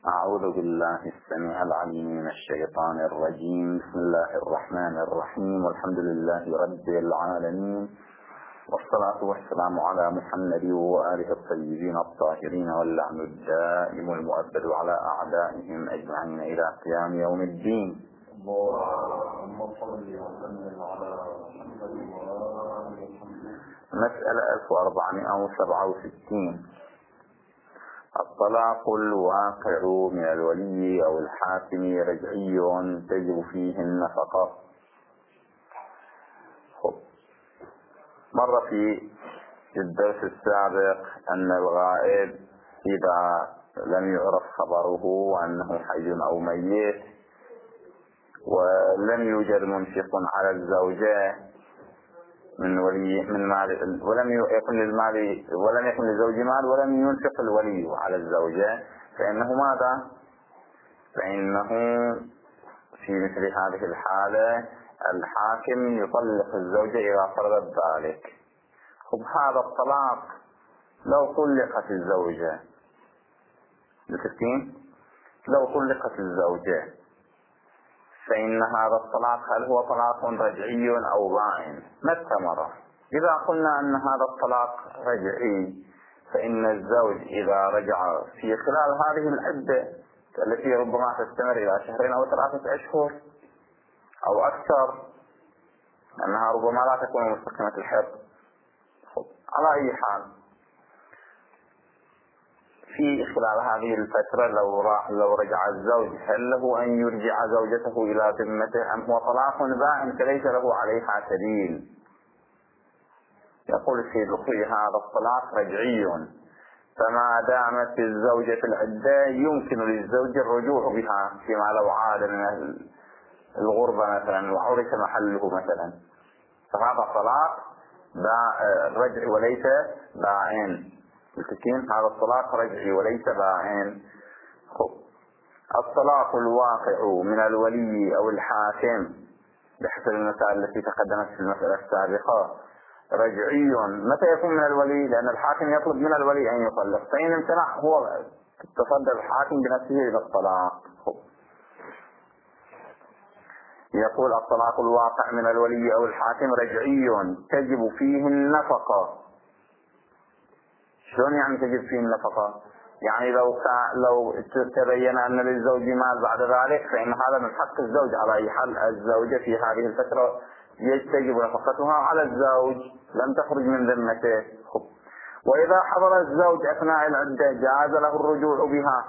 أعوذ بالله السميع العليم من الشيطان الرجيم. بسم الله الرحمن الرحيم، والحمد لله رب العالمين، والصلاة والسلام على محمد وآله الطيبين الطاهرين، واللعن الدائم المؤبد على أعدائهم أجمعين إلى قيام يوم الدين. اللهم صل وسلم على محمد وآل محمد. مسألة 1467. الطلاق الواقع من الولي أو الحاكم رجعي تجب فيه النفقة. مر في الدرس السابق أن الغائب إذا لم يعرف خبره وأنه حي أو ميت ولم يوجد منفق على الزوجة من ولي من مال، ولم يكن للزوج مال، ولم ينفق الولي على الزوجة، فإنه ماذا؟ فإنه في مثل هذه الحالة الحاكم يطلق الزوجة إذا فرضت ذلك. هذا الطلاق لو طلقت الزوجة، لو طلقت الزوجة فإن هذا الطلاق هل هو طلاق رجعي أو بائن؟ ما استمر. إذا قلنا أن هذا الطلاق رجعي فإن الزوج إذا رجع في خلال هذه العدة التي ربما تستمر إلى 2 أو 3 أشهر أو أكثر، أنها ربما لا تكون مستقيمة الحيض. على أي حال، في خلال هذه الفترة لو رجع الزوج هل له أن يرجع زوجته إلى ذمته أم هو طلاق بائن فليس له عليها سبيل؟ يقول السيد الخوي هذا الطلاق رجعي، فما دامت الزوجة في العدة يمكن للزوج الرجوع بها فيما لو عاد من الغربة مثلا وعرف محله مثلا، فهذا طلاق رجعي وليس بائن. هذا الطلاق رجعي وليس بائن. الطلاق الواقع من الولي أو الحاكم بحسب المسائل التي تقدمت في المسألة السابقة رجعي. متى يكون من الولي؟ لأن الحاكم يطلب من الولي أن يطلق، فإن امتنع هو تصدى الحاكم بنفسه إلى الطلاق. يقول الطلاق الواقع من الولي أو الحاكم رجعي تجب فيه النفقة. شلون يعني تجب فيه النفقة؟ يعني لو تبين أن للزوج مال بعد ذلك فإن هذا من حق الزوج. على أي حال الزوجة في هذه الفترة يجب نفقتها على الزوج، لم تخرج من ذمته. وإذا حضر الزوج أثناء العدة جاز له الرجوع بها.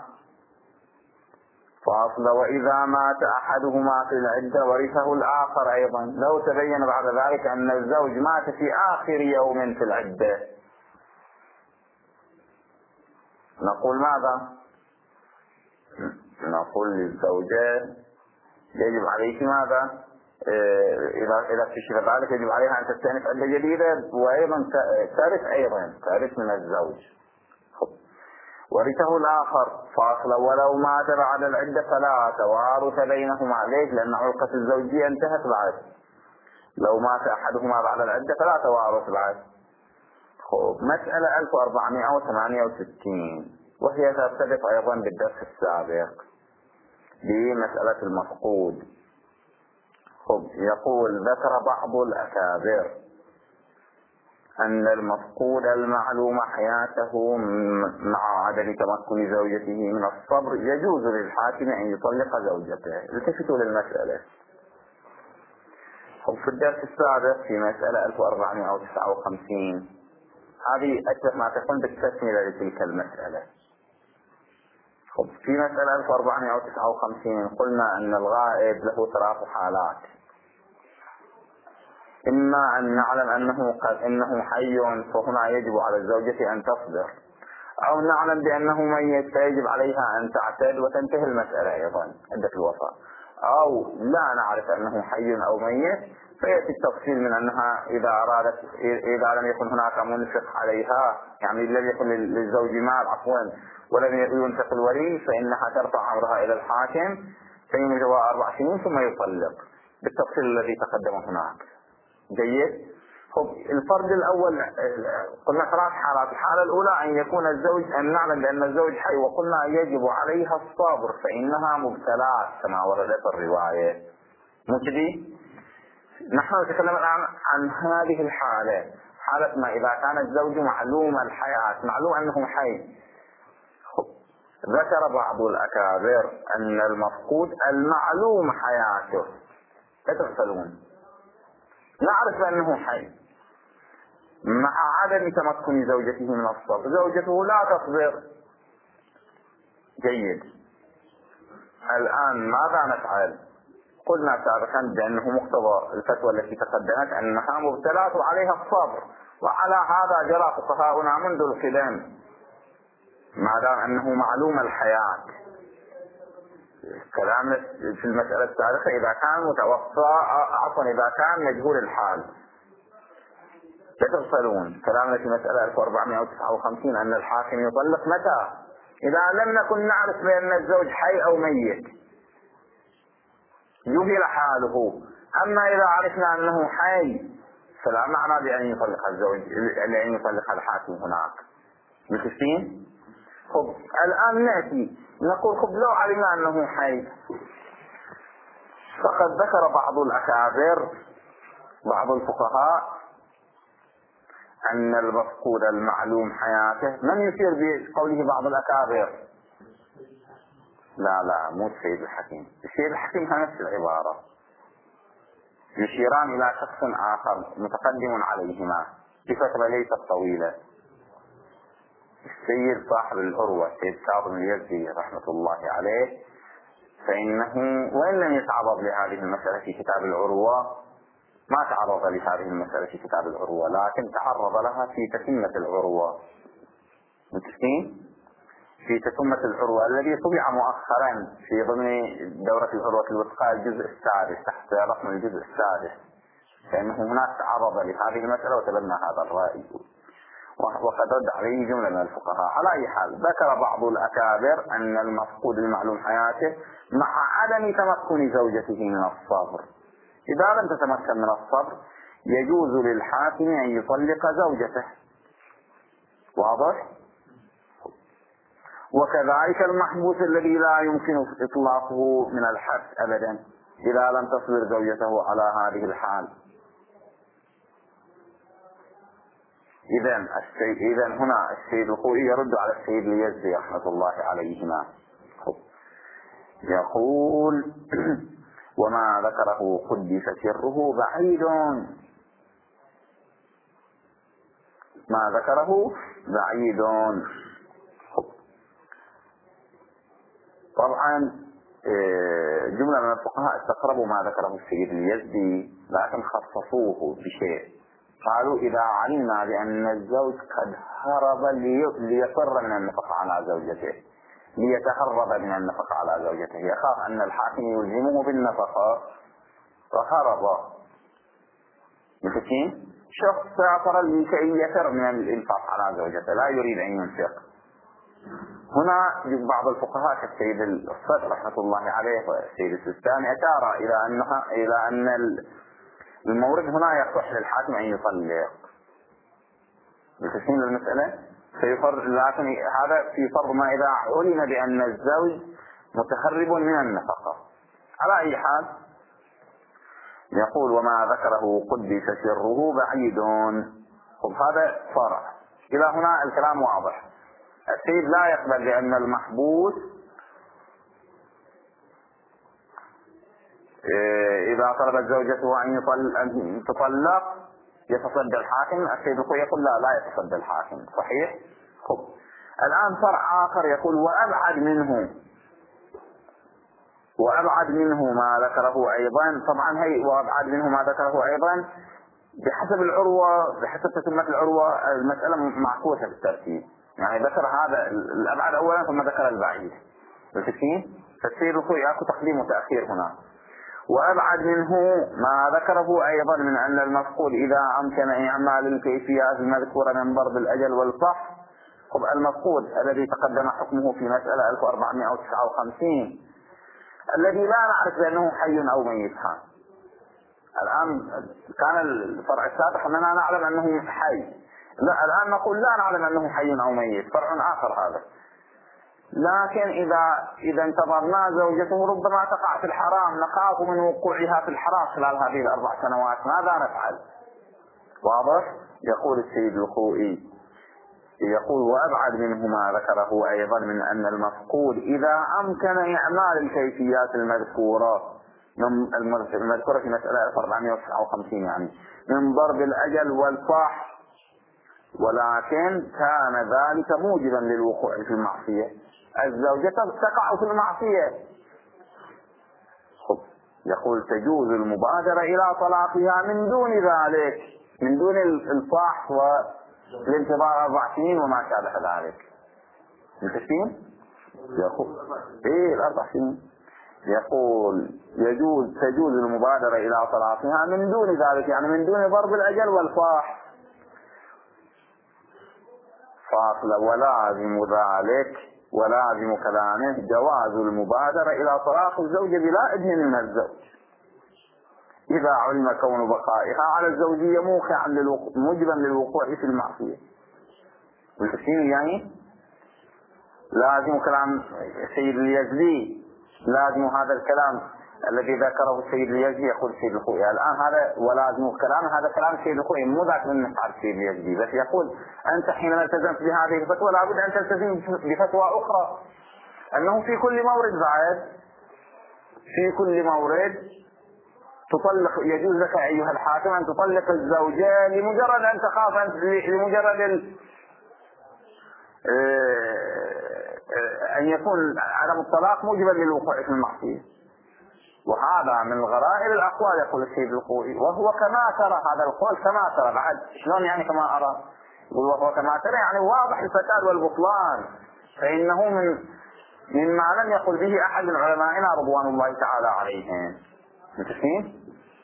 فاصل وإذا مات أحدهما في العدة ورثه الآخر أيضا. لو تبين بعد ذلك أن الزوج مات في آخر يوم في العدة، نقول ماذا؟ نقول للزوجة يجب عليك ماذا؟ إذا اكتشف ذلك يجب عليها أن تستأنف عدة جديدة، وأيضا ترث من الزوج. ورثه الآخر فاصل ولو مات بعد العدة فلا توارث بينهما. ليش؟ لأن علقة الزوجية انتهت بعد. لو مات أحدهما بعد العدة فلا توارث بعد. مسألة 1468، وهي ترتبط أيضا بالدرس السابق بمسألة المفقود. يقول ذكر بعض الأكابر أن المفقود المعلوم حياته مع عدم تمكن زوجته من الصبر يجوز للحاكم أن يطلق زوجته. التفتوا للمسألة. في الدرس السابق في مسألة 1459 هذه أشبه ما تكون بالتسمية لتلك المسألة. في مسألة 1459 قلنا أن الغائب له 3 حالات: إما أن نعلم إنه حي فهنا يجب على الزوجة أن تصبر، أو نعلم بأنه ميت فيجب عليها أن تعتد وتنتهي المسألة أيضا عدة الوفاة، أو لا نعرف أنه حي أو ميت فيأتي التفصيل من أنها إذا لم يكن هناك منفق عليها، يعني لم يكن للزوج مال ولم ينفق الولي، فإنها ترفع أمرها إلى الحاكم فيمجوا 4 سنين ثم يطلق بالتفصيل الذي تقدم هناك. جيد. الفرد الأول قلنا 3 حالات. الحالة الأولى أن يكون الزوج، أن نعلم بأن الزوج حي وقلنا يجب عليها الصبر فإنها مبتلات كما وردت الرواية، مو كذي؟ نحن نتكلم الآن عن هذه الحالة، حالة ما إذا كان الزوج معلوم الحياة، معلوم أنه حي. ذكر بعض الأكابر أن المفقود المعلوم حياته، لا تغفلون، نعرف أنه حي مع عدم تمكن زوجته من الصبر، زوجته لا تصبر. جيد، الآن ماذا نفعل؟ قلنا سابقا بأنه مقتضى الفتوى التي تقدمت أنها مبتلات وعليها الصبر، وعلى هذا جرى فقهاؤنا منذ القدم ما دام أنه معلوم الحياة. كلام في المسألة السابقة إذا كان متوفى، عفوا إذا كان مجهول الحال، لا تغفلون كلامنا في مسألة 1459 أن الحاكم يطلق متى؟ إذا لم نكن نعرف بأن الزوج حي أو ميت، يهل حاله. أما إذا عرفنا أنه حي فلا معنى بأن يطلق الزوج، لأن يطلق الحاكم هناك. متفقين؟ الآن نأتي نقول لو علمنا أنه حي، فقد ذكر بعض الأكابر، بعض الفقهاء، أن المفقود المعلوم حياته، من يشير بقوله بعض الأكابر؟ لا مو السيد الحكيم، السيد الحكيم هي نفس العبارة، يشيران إلى شخص آخر متقدم عليهما بفترة ليست طويلة. السيد صاحب العروة السيد كاظم اليزدي رحمة الله عليه، فإنه وإن لم يتعرض لهذه المسألة في كتاب العروة، ما تعرض لهذه المسألة في كتاب العروة، لكن تعرض لها في تتمة العروة. متفقين؟ في تتمة العروة الذي طبع مؤخرا في ضمن دورة العروة الوثقى الجزء السادس تحت رقم الجزء السادس، فإنه هناك تعرض لهذه المسألة وتبنى هذا الرأي، وقد رد عليه جملة من الفقهاء. على أي حال، ذكر بعض الأكابر أن المفقود المعلوم حياته مع عدم تمكن زوجته من الصبر، إذا لم تتمكن من الصبر يجوز للحاكم أن يطلق زوجته. واضح؟ وكذلك المحبوس الذي لا يمكن إطلاقه من الحبس أبدا إذا لم تصبر زوجته على هذه الحال. إذن هنا السيد الخوئي يرد على السيد اليزدي رحمة الله عليهما، يقول وما ذكره قدس سره بعيد، ما ذكره بعيد. طبعا جملة من الفقهاء استقربوا ما ذكره السيد اليزدي، لكن خصصوه بشيء، قالوا إذا علمنا بأن الزوج قد هرب ليفر من النفقة على زوجته، ليتهرب من النفقة على زوجته، يخاف أن الحاكم يلزمه بالنفقة فهرب. متفقين؟ شخص سافر لكي يفر من الإنفاق على زوجته، لا يريد أن ينفق. هنا بعض الفقهاء كالسيد الصدر رحمة الله عليه والسيد السيستاني أشار إلى أن المورد هنا يصح للحاكم أن يطلق. متفقين المسألة؟ لكن هذا في فرض ما إذا علم بأن الزوج متهرب من النفقة. على أي حال، يقول وما ذكره قدس سره بعيد. هذا فرع. إلى هنا الكلام واضح. السيد لا يقبل بأن المحبوس إذا طلبت زوجته أن تطلق يتصدى الحاكم. السيد الخوئي يقول لا يتصدى الحاكم. صحيح؟ الآن فرع آخر يقول وأبعد منه ما ذكره أيضا. طبعا وأبعد منه ما ذكره أيضا بحسب العروة، بحسب تتمة العروة المسألة معكوسة بالترتيب، يعني ذكر هذا الأبعد أولا ثم ذكر البعيد. بالتكين فالسيد الخوئي يأخذ تقديم وتأخير هنا. وأبعد منه ما ذكره أيضا من أن المفقود إذا أمكن إعمال الكيفيات المذكورة من ضرب الأجل والفحص. المفقود الذي تقدم حكمه في مسألة 1459 الذي لا نعرف بأنه حي أو ميت، الآن كان الفرع السابق أننا نعلم أنه حي، لا الآن نقول لا نعلم أنه حي أو ميت، فرع آخر هذا. لكن إذا انتظرنا زوجته ربما تقع في الحرام، نخاف من وقوعها في الحرام خلال هذه ال4 سنوات، ماذا نفعل؟ واضح؟ يقول السيد الخوئي، يقول وأبعد منه ما ذكره أيضا من أن المفقود إذا أمكن إعمال الكيفيات المذكورة في مسألة 459 يعني من ضرب الأجل والفحص، ولكن كان ذلك موجبا للوقوع في المعصية، الزوجة تقع في المعصية. يقول تجوز المبادرة إلى طلاقها من دون ذلك، من دون الفحص والانتظار 4 سنين وما شابه ذلك. متفقين؟ يقول ايه ال4 سنين، يقول تجوز المبادرة إلى طلاقها من دون ذلك، يعني من دون ضرب الأجل والفحص. فاصلة ولازم ذلك ولازم كلامه جواز المبادرة إلى طلاق الزوجة بلا إذن من الزوج إذا علم كون بقائها على الزوجية موجبا للوقوع في المعصية. والحسين يعني لازم كلام السيد اليزدي، لازم هذا الكلام الذي ذكره السيد اليزدي. يقول السيد الخوئي الآن هذا ولازم كلام، هذا كلام السيد الخوئي مو ذاك من نفع السيد اليزدي، بس يقول أنت حينما التزمت بهذه الفتوى لابد أن تلتزم بفتوى أخرى، أنه في كل مورد بعد، في كل مورد تطلق، يجوز لك أيها الحاكم أن تطلق الزوجة لمجرد أن تخاف، لمجرد أن يكون عدم الطلاق موجبا للوقوع في المعصية. وهذا من غرائب الأقوال يقول السيد الخوئي، وهو كما ترى هذا القول كما ترى. بعد شلون يعني كما أرى؟ يقول وهو كما ترى يعني واضح الفساد والبطلان، فإنه مما لم يقل به أحد من علمائنا رضوان الله تعالى عليهم. متفقين؟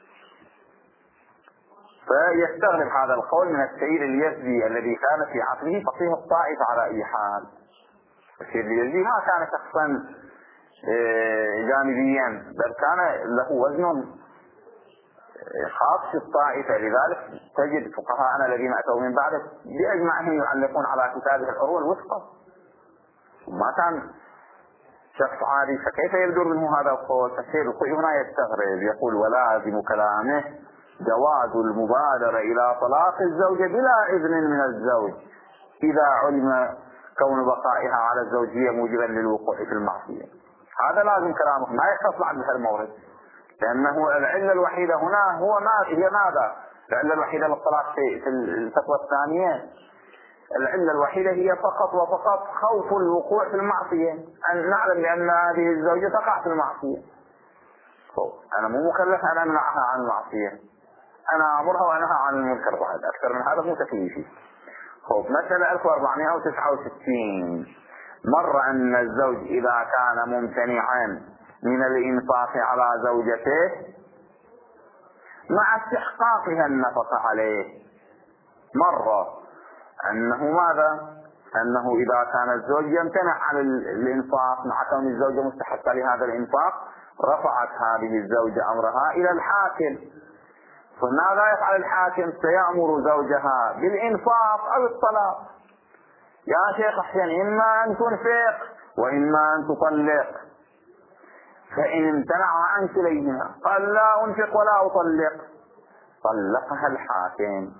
فيستغرب هذا القول من السيد اليزدي الذي كان في عصره فقيه الطائفة على أي حال. السيد اليزدي ما كان شخصا جانبيا، بل كان له وزن خاص في الطائفة، لذلك تجد فقهاءنا الذين أتوا من بعده بأجمعهم يعلقون على كتابه العروة الوثقى، ما كان شخص عادي، فكيف يبدو منه هذا القول؟ فالسيد الخوئي هنا يستغرب، يقول ولازم كلامه جواز المبادرة إلى طلاق الزوجة بلا إذن من الزوج إذا علم كون بقائها على الزوجية موجبا للوقوع في المعصية. هذا لازم كلامه، ما يختص بعد هذا المورد، لأنه العلة الوحيدة هنا هي ماذا؟ العلة الوحيدة للطلاق في الفتوى الثانية، العلة الوحيدة هي فقط وفقط خوف الوقوع في المعصية، أن نعلم بأن هذه الزوجة تقع في المعصية. أنا مو مكلف أن أمنعها عن المعصية، أنا أمرها وأنهى عن المنكر، بعد أكثر من هذا مو تكليفي. مسألة 1469 مر أن الزوج إذا كان ممتنعا من الإنفاق على زوجته مع استحقاقها النفقة عليه، مر أنه ماذا؟ أنه إذا كان الزوج يمتنع عن الإنفاق مع كون الزوجة مستحقة لهذا الإنفاق رفعت هذه الزوجة أمرها إلى الحاكم. فماذا يفعل الحاكم؟ سيأمر زوجها بالإنفاق أو الطلاق. يا شيخ حسين إما أن تنفق وإما أن تطلق، فإن امتنع عن كليهما قال لا أنفق ولا أطلق طلقها الحاكم.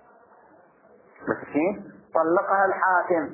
مسكين طلقها الحاكم.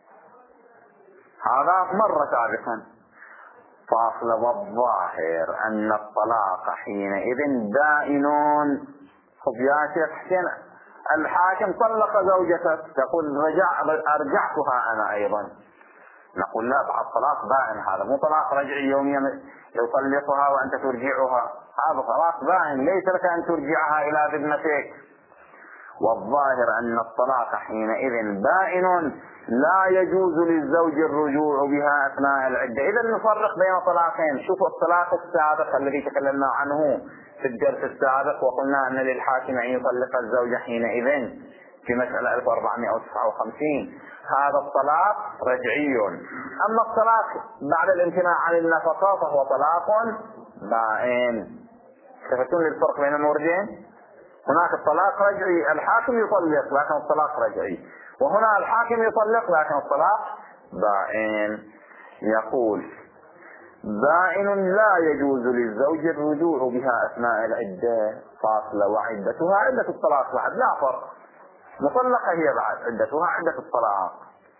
هذا مرة سابقا. فاصل والظاهر أن الطلاق حينئذ دائن. خب يا شيخ حسين الحاكم طلق زوجته، تقول أرجعتها أنا أيضا، نقول لا، بعد طلاق بائن، هذا مو طلاق رجعي يوميا يطلقها وأنت ترجعها، هذا طلاق بائن ليس لك أن ترجعها إلى ذمتك. والظاهر أن الطلاق حينئذ بائن لا يجوز للزوج الرجوع بها أثناء العدة. إذا نفرق بين طلاقين. شوفوا الطلاق السابق الذي تكلمنا عنه في الدرس السابق وقلنا أن للحاكم أن يطلق الزوج حينئذ في مسألة 1459، هذا الطلاق رجعي. أما الطلاق بعد الامتناع عن النفقة فهو طلاق بائن. التفتون للفرق بين الموردين. هناك الطلاق رجعي الحاكم يطلق لكن الطلاق رجعي، وهنا الحاكم يطلق لكن الطلاق بائن. يقول بائن لا يجوز للزوج الرجوع بها أثناء العدة فاصلة وعدتها عدة الطلاق بعد، لا فرق، مطلقة هي بعد عدتها عدة الطلاق.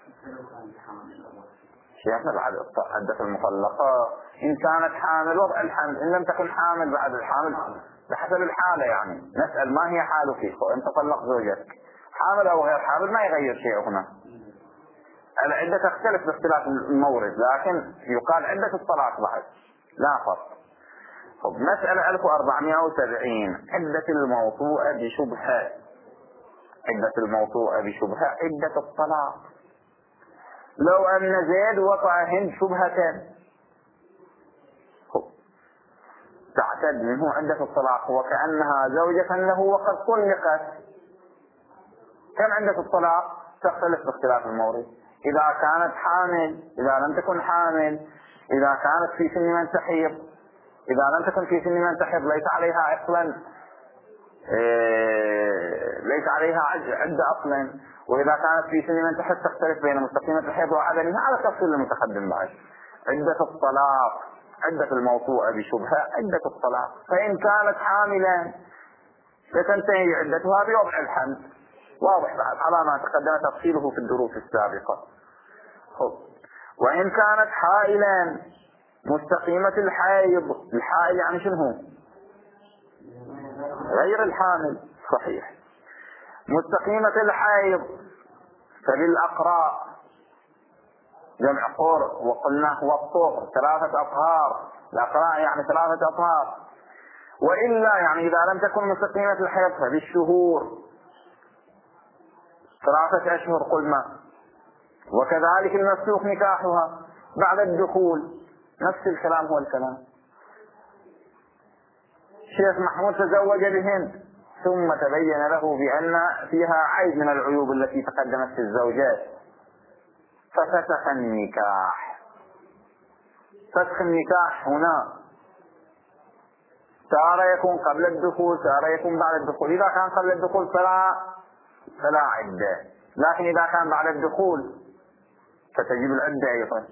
شيخنا بعد عدة المطلقة إن كانت حامل وضع الحمل، إن لم تكن حامل بعد الحامل بحسب الحالة. يعني نسأل ما هي حالك وإن تطلق زوجك حامل أو غير حامل، ما يغير شيء هنا. العدة تختلف باختلاف المورد، لكن يقال عدة الطلاق بعد لا فرق. مسألة 1470 عدة الموطوءة بشبهة. عدة الموطوءة بشبهة عدة الطلاق. لو أن زيد وطأ هند شبهة تعتد منه عدة الطلاق وكأنها زوجة له وقد طلقت. كم عدة الطلاق؟ تختلف باختلاف المورد. إذا كانت حامل، إذا لم تكن حامل، إذا كانت في سن من تحيض، إذا لم تكن في سن من تحيض ليس عليها أصلا، ليس عليها عدة أصلا، وإذا كانت في سن من تحيض تختلف بين مستقيمة الحيض وعدمها على تفصيل المتقدم بعد. عدة الطلاق عدة الموطوءة بشبهة عدة الطلاق، فإن كانت حاملا ستنتهي عدتها بوضع الحمل، واضح بعد على ما تقدم تفصيله في الدروس السابقة. وإن كانت حائلا مستقيمة الحيض، الحائل يعني شنو؟ غير الحامل، صحيح. مستقيمة الحيض فبالأقراء جمع قر، وقلنا هو الطهر 3 أطهار، الأقراء يعني 3 أطهار. وإلا يعني إذا لم تكن مستقيمة الحيض فبالشهور 3 أشهر قلنا. وكذلك المفسوخ نكاحها بعد الدخول، نفس الكلام هو الكلام. شيخ محمود تزوج بهند ثم تبين له بأن فيها عيب من العيوب التي تقدمت في الزوجات ففسخ النكاح. فسخ النكاح هنا تارة يكون قبل الدخول، تارة يكون بعد الدخول. إذا كان قبل الدخول فلا عدة، لكن إذا كان بعد الدخول فتجب العدة أيضا،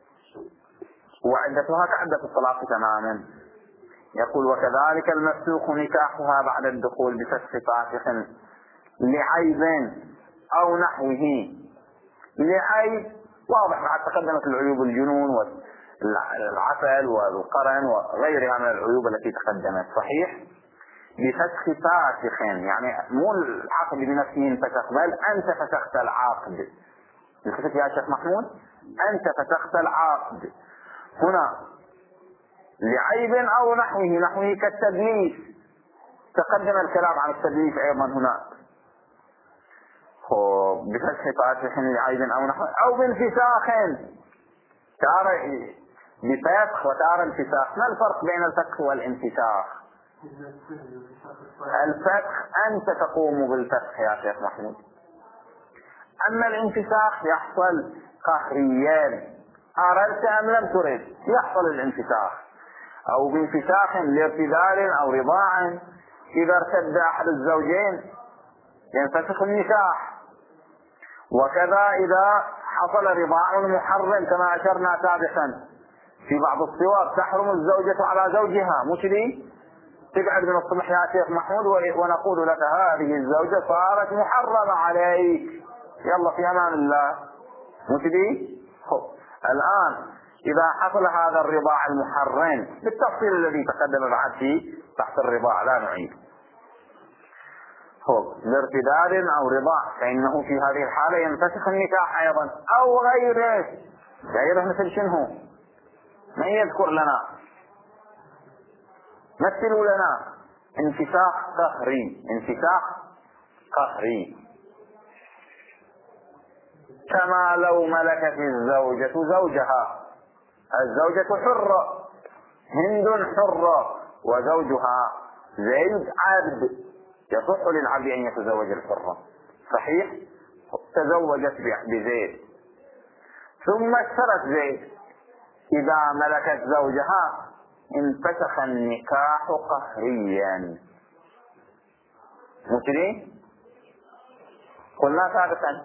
وعدتها كعدة الطلاق تماما. يقول وكذلك المفسوخ نكاحها بعد الدخول بفسخ فاسخ لعيب أو نحوه. لعيب واضح بعد تقدمت العيوب، الجنون والعسل والقرن وغيرها من العيوب التي تقدمت، صحيح. بفسخ فاسخ يعني مو العقد بنفسه انفسخ، بل أنت فسخت العقد. التفت يا شيخ محمود، أنت فسخت العقد. هنا لعيب أو نحوه كالتدليس، تقدم الكلام عن التدليس أيضا هنا. بفسخ فاسخ لعيب أو نحوه، أو بانفساخ، تارة بفسخ وتارة انفساخ. ما الفرق بين الفسخ والانفساخ؟ الفسخ أنت تقوم بالفسخ يا شيخ محمود، أما الانفساخ يحصل قهريا، أردت أم لم ترد يحصل الانفساخ. أو بانفساخ لارتداد أو رضاع، إذا ارتد أحد الزوجين ينفسخ النكاح. وكذا إذا حصل رضاع محرم كما أشرنا سابقا في بعض الصور، تحرم الزوجة على زوجها، مش لي تقعد من الصبح يا شيخ محمود ونقول لك هذه الزوجة صارت محرمة عليك، يلا في أمان الله، مش لي. الآن إذا حصل هذا الرضاع المحرم بالتفصيل الذي تقدم بعد فيه تحت الرضاع لا نعيد، لارتداد أو رضاع، فإنه في هذه الحالة ينفسخ النكاح أيضا. أو غيره مثل شنو؟ من يذكر لنا؟ مثلوا لنا. انفساخ قهري، انفساخ قهري، كما لو ملكت الزوجة زوجها. الزوجة حرة، هند حرة، وزوجها زيد عبد، يصح للعبد أن يتزوج الحرة، صحيح. تزوجت بزيد ثم اشترت زيد، إذا ملكت زوجها انفسخ النكاح قهريا. مش ليه؟ قلنا سابقا.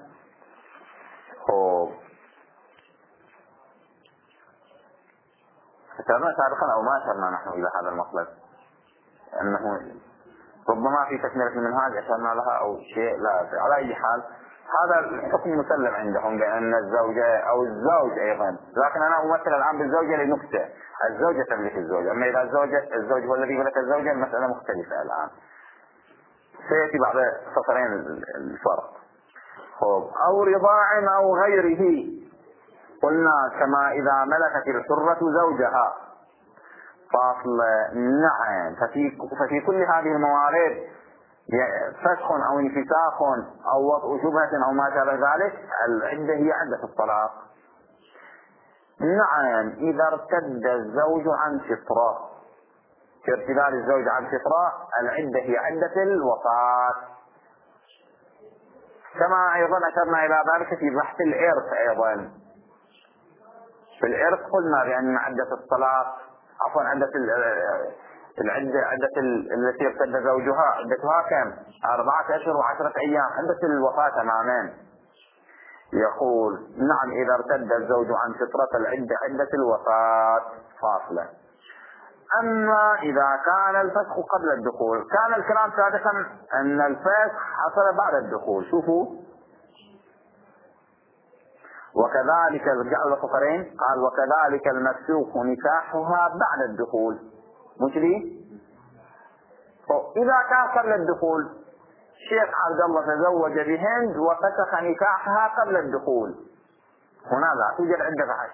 أشرنا سابقا أو ما أشرنا نحن إلى هذا المطلب، أنه ربما في تكملة المنهاج أشرنا لها أو شيء، لا أدري. على أي حال هذا الحكم مسلم عندهم بأن الزوجة أو الزوج أيضا، لكن أنا أمثل الآن بالزوجة لنكتة. الزوجة تملك الزوج، أما إذا الزوج هو الذي ملك الزوجة المسألة مختلفة الآن، سيأتي بعد سطرين الفرق. أو رضاع أو غيره، قلنا كما إذا ملكت الحرة زوجها فاصل. نعم، ففي كل هذه الموارد فسخ أو انفساخ أو وطء شبهة أو ما شابه ذلك، العدة هي عدة الطلاق. نعم، إذا ارتد الزوج عن فطرة كارتداد الزوج عن فطرة، العدة هي عدة الوفاة. كما أيضا أشرنا إلى ذلك في بحث الإرث. أيضا في الإرث قلنا بأن عدة الطلاق عدة العدة التي ارتد زوجها عدتها كم؟ 4 أشهر و10 أيام، عدة الوفاة تماما. يقول نعم، إذا ارتد الزوج عن فطرة العدة عدة الوفاة فاصلة. أما إذا كان الفسخ قبل الدخول، كان الكلام سابقا أن الفسخ حصل بعد الدخول. شوفوا، وكذلك جعل فقرين، قال وكذلك المفسوخ نكاحها بعد الدخول. مش لي؟ إذا كان قبل الدخول، شيخ عبد الله تزوج بهند وفسخ نكاحها قبل الدخول، هنا لا توجد عدة بعد.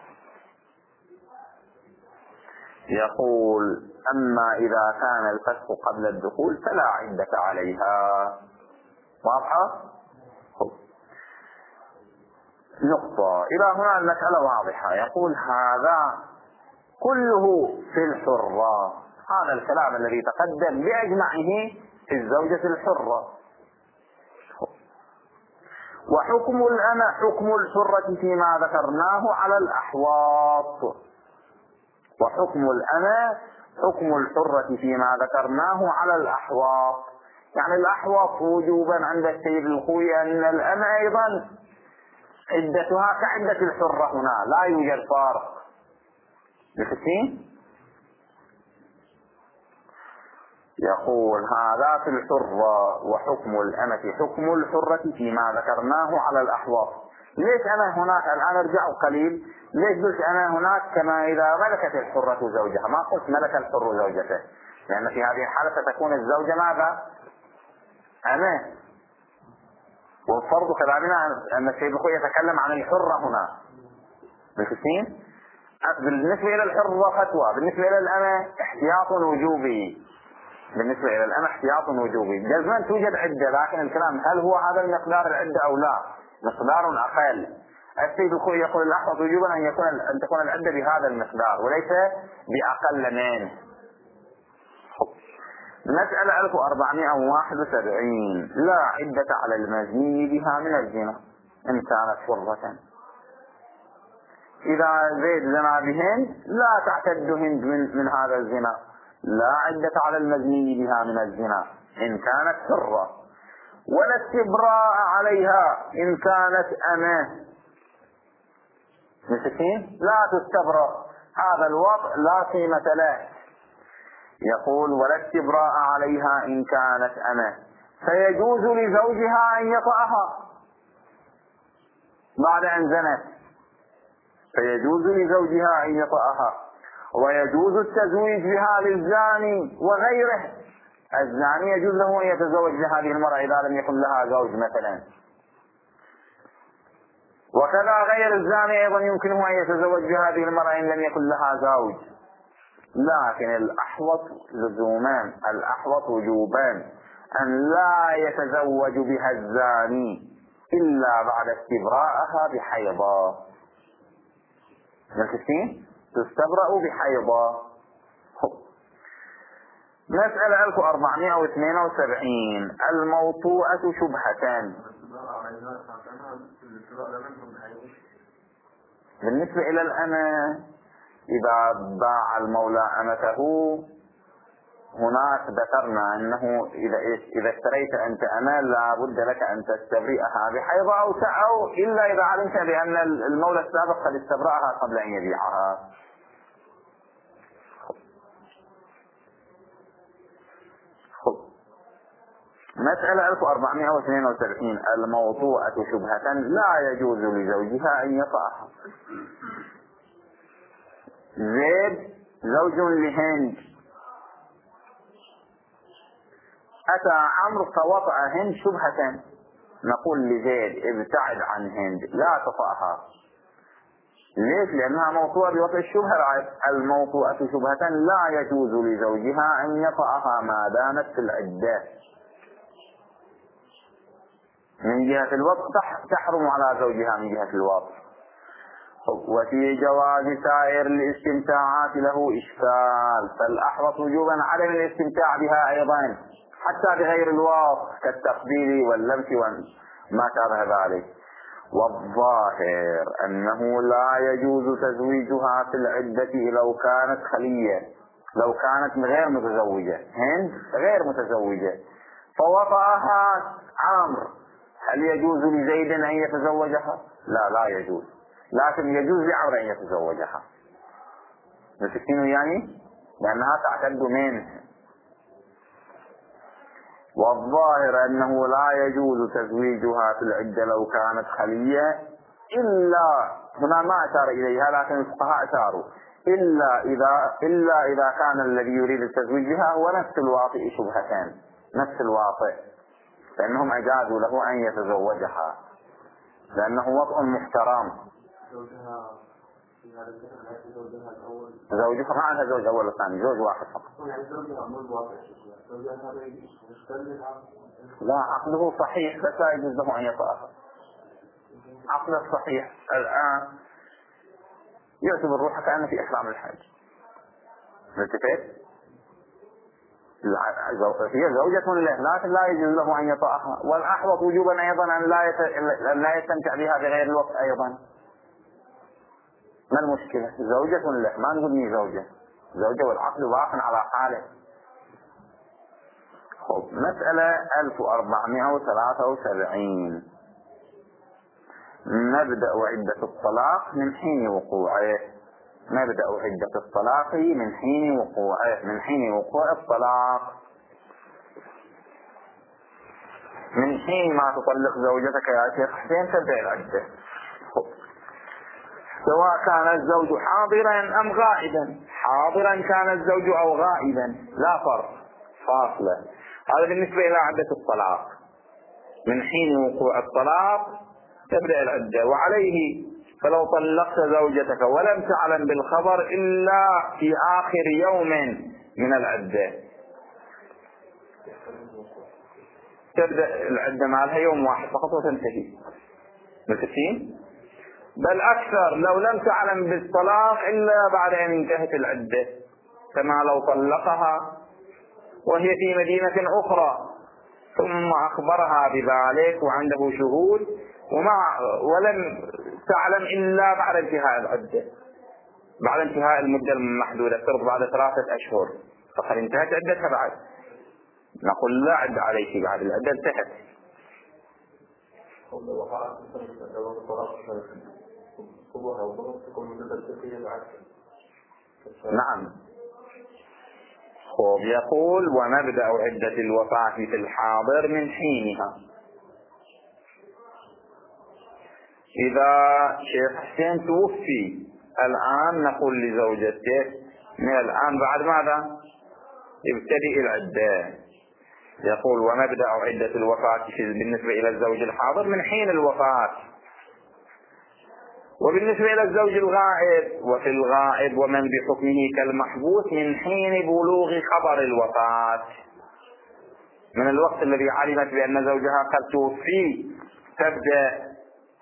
يقول أما إذا كان الفسخ قبل الدخول فلا عدة عليها. واضحة؟ نقطة. إلى هنا المسألة واضحة. يقول هذا كله في الحرة، هذا الكلام الذي تقدم بأجمعه في الزوجة الحرة. وحكم الأمة حكم الحرة فيما ذكرناه على الأحواط. وحكم الأمة حكم الحرة فيما ذكرناه على الأحواط. يعني الأحواط وجوبا عند السيد الخوي أن الأمة أيضا عدتها كعدة الحرة، هنا لا يوجد فارق. بفتين يقول هذا في الحرة. وحكم الأمة حكم الحرة فيما ذكرناه على الأحواط. ليش أنا هناك الآن ارجع قليل، ليش قلت أنا هناك كما إذا ملكت الحرة زوجها، ما قلت ملك الحر زوجته، لأن في هذه الحالة ستكون الزوجة ماذا؟ أنا. والفرض كلامنا أن السيد الخوي يتكلم عن الحرة هنا. بالفتين بالنسبة إلى الحرة فتوى، بالنسبة إلى الأمة احتياط وجوبي. بالنسبة إلى الأمة احتياط وجوبي، جزما توجد عدة، لكن الكلام هل هو هذا المقدار العدة أو لا؟ مقدار أقل. السيد الخوي يقول الأحوط وجوبا أن تكون العدة بهذا المقدار وليس بأقل منه. مسألة 1471. لا عدة على المزني بها من الزنا إن كانت حرة. إذا زيد زنا بهند لا تعتد هند من هذا الزنا. لا عدة على المزني بها من الزنا إن كانت حرة. ولا استبراء عليها إن كانت أمة. مسكين لا تستبرأ، هذا الوضع لا قيمة له. يقول ولا استبراء عليها إن كانت أمة، فيجوز لزوجها أن يطأها بعد أن زنت، فيجوز لزوجها أن يطأها. ويجوز التزويج بها للزاني وغيره. الزاني يجوز له أن يتزوج بهذه المرأة إذا لم يكن لها زوج مثلا، وكذا غير الزاني أيضا يمكنه أن يتزوج بهذه المرأة إن لم يكن لها زوج. لكن الأحوط لزومان، الأحوط وجوبان أن لا يتزوج بها الزاني إلا بعد استبراءها بحيضة. نفسين تستبرأ بحيضة. مسألة 1472. الموطوءة شبهتان. بالنسبة إلى الأمة إذا باع المولى أمته هناك ذكرنا أنه إذا اشتريت أنت أمة لا بد لك أن تستبرئها بحيض أو إلا إذا علمت بأن المولى السابق قد استبرأها قبل أن يبيعها. مسألة 1432 الموطوءة شبهة لا يجوز لزوجها أن يطأها. زيد زوج لهند، أتى عمرو فوطأ هند شبهة، نقول لزيد ابتعد عن هند لا تطأها. ليش؟ لأنها موطوءة بوطء الشبهة. الموطوءة شبهة لا يجوز لزوجها أن يطأها ما دامت في العدة. من جهة الوطء تحرم على زوجها من جهة الوطء. وفي جواز سائر الاستمتاعات له إشكال، فالأحوط وجوبا عدم الاستمتاع بها أيضا حتى بغير الوطء كالتقبيل واللمس وما شابه ذلك. والظاهر أنه لا يجوز تزويجها في العدة لو كانت خلية، لو كانت غير متزوجة. هند غير متزوجة فوطأها عمرو، هل يجوز لزيد أن يتزوجها؟ لا يجوز، لكن يجوز لعمرو أن يتزوجها. متفقين يعني؟ لأنها تعتد منه. والظاهر أنه لا يجوز تزويجها في العدة لو كانت خلية، إلا هنا ما أشار إليها لكن الفقهاء أشاروا إلا إذا كان الذي يريد التزويج بها هو نفس الواطئ شبهتان، نفس الواطئ، فإنهم أجازوا له أن يتزوجها لأنه وطء محترم. زوجها ما عندها زوج أول وثاني، زوج واحد فقط. لا عقله صحيح بس لا يجوز له أن يطأها. عقله صحيح الآن يعتبر روحه كأنه في إحرام الحج. ملتفت؟ هي زوجة له لكن لا يجوز له أن يطأها. والأحوط وجوبا أيضا أن لا يستمتع بها بغير الوقت أيضا. ما المشكلة؟ زوجة له، ما نقول لي زوجة والعقل باق على حاله. مسألة 1473 نبدأ عدة الطلاق من حين وقوعه. نبدأ عدة الطلاق من حين وقوعه، من حين وقوع الطلاق، من حين ما تطلق زوجتك يا شيخ حسين تبدأ العدة، سواء كان الزوج حاضرا أم غائبا. حاضرا كان الزوج أو غائبا لا فرق، فاصلة. هذا بالنسبة إلى عدة الطلاق. من حين وقوع الطلاق تبدأ العدة. وعليه فلو طلقت زوجتك ولم تعلم بالخبر إلا في آخر يوم من العدة تبدأ العدة مالها يوم واحد فقط وتنتهي. متفقين؟ بل أكثر لو لم تعلم بالطلاق إلا بعد أن انتهت العدة، كما لو طلقها وهي في مدينة أخرى ثم أخبرها بذلك وعنده شهود ولم تعلم إلا بعد انتهاء العدة، بعد انتهاء المدة المحدودة، ترضى بعد 3 أشهر، فقد انتهت عدتها بعد، نقول لا عد عليك بعد العدة انتهت. نعم. يقول ونبدأ عدة الوفاة في الحاضر من حينها. إذا شيخ حسين توفي الآن نقول لزوجته من الآن بعد ماذا؟ ابتدئ العدة. يقول ونبدأ عدة الوفاة بالنسبة إلى الزوج الحاضر من حين الوفاة، وبالنسبة إلى الزوج الغائب وفي الغائب ومن بحكمه كالمحبوس من حين بلوغ خبر الوفاة، من الوقت الذي علمت بأن زوجها قد توفي تبدأ.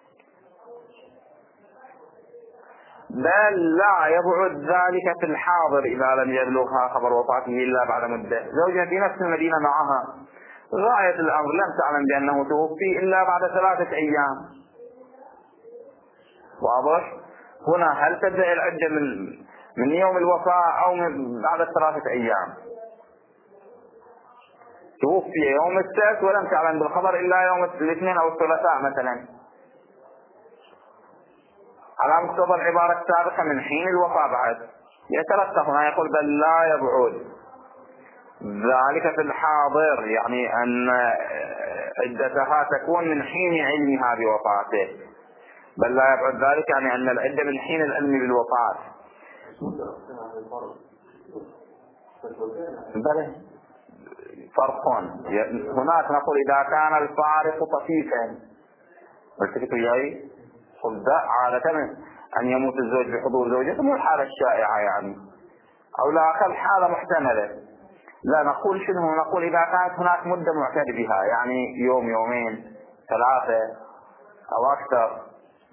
بل لا يبعد ذلك في الحاضر إذا لم يبلغها خبر وفاته إلا بعد مدة. زوجها في نفس المدينة معها، غاية الأمر لم تعلم بأنه توفي إلا بعد 3 أيام. واضح؟ هنا هل تبدأ العدة من يوم الوفاة أو بعد 3 أيام. توفي يوم السبت ولم تعلم بالخبر إلا يوم الاثنين أو الثلاثاء مثلا، على مقتضى العبارة السابقة من حين الوفاة بعد، يترتب هنا يقول بل لا يبعد ذلك في الحاضر، يعني أن عدتها تكون من حين علمها بوفاته. بل لا يبعد ذلك يعني أن العدة من حين العلم بالوفاة. بل فرق هناك نقول إذا كان الفارق طفيفا، والتفت وياي عادة أن يموت الزوج بحضور زوجته مو الحالة الشائعة يعني، أو لا أقل حالة محتملة. لا نقول شنو، نقول إذا كانت هناك مدة معتد بها، يعني يوم يومين 3 أو أكثر.